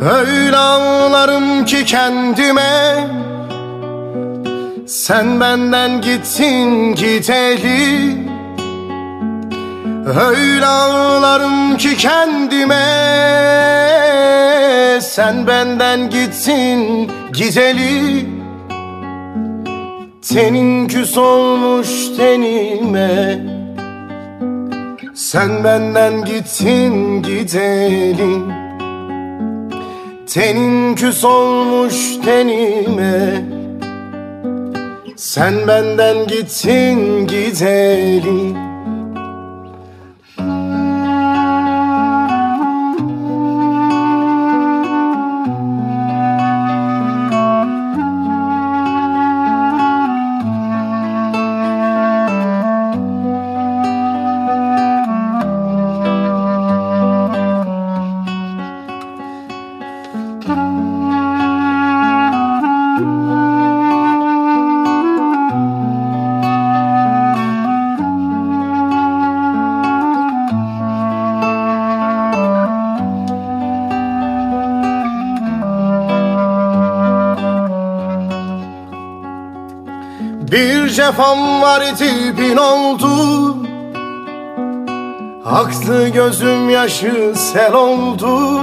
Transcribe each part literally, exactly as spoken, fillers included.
Öyle ağlarım ki kendime, sen benden gittin gideli. Öyle ağlarım ki kendime, sen benden gittin gideli. Tenin küs olmuş tenime, sen benden gittin gideli. Tenin küs olmuş tenime, sen benden gittin gideli. Bir cefam var bin oldu, aktı gözüm yaşı sel oldu.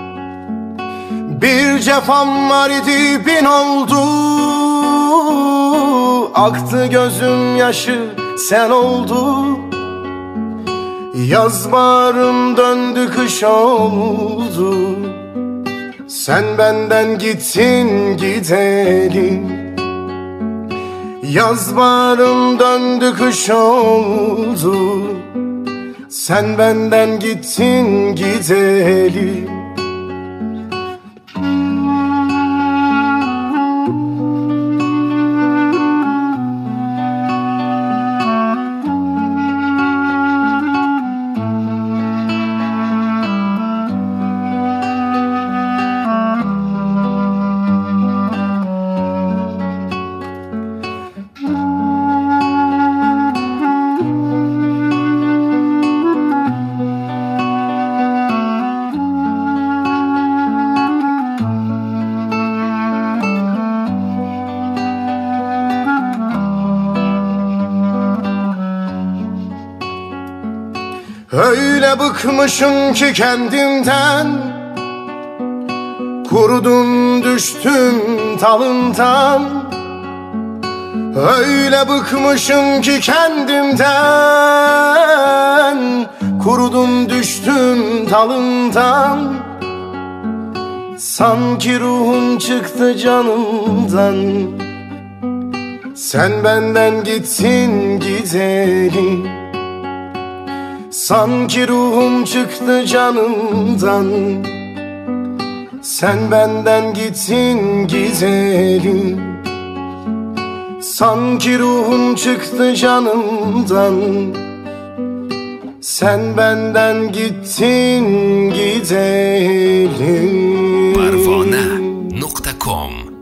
Bir cefam var bin oldu, aktı gözüm yaşı sel oldu. Yaz baharım döndü kış oldu, sen benden gittin gideli. Yaz baharım döndü kış oldu, sen benden gittin gideli. Öyle bıkmışım ki kendimden, kurudum düştüm dalından. Öyle bıkmışım ki kendimden, kurudum düştüm dalından. Sanki ruhum çıktı canımdan, sen benden gittin gideli. Sanki ruhum çıktı canımdan, sen benden gittin gideli. Sanki ruhum çıktı canımdan, sen benden gittin gideli. parvona nokta com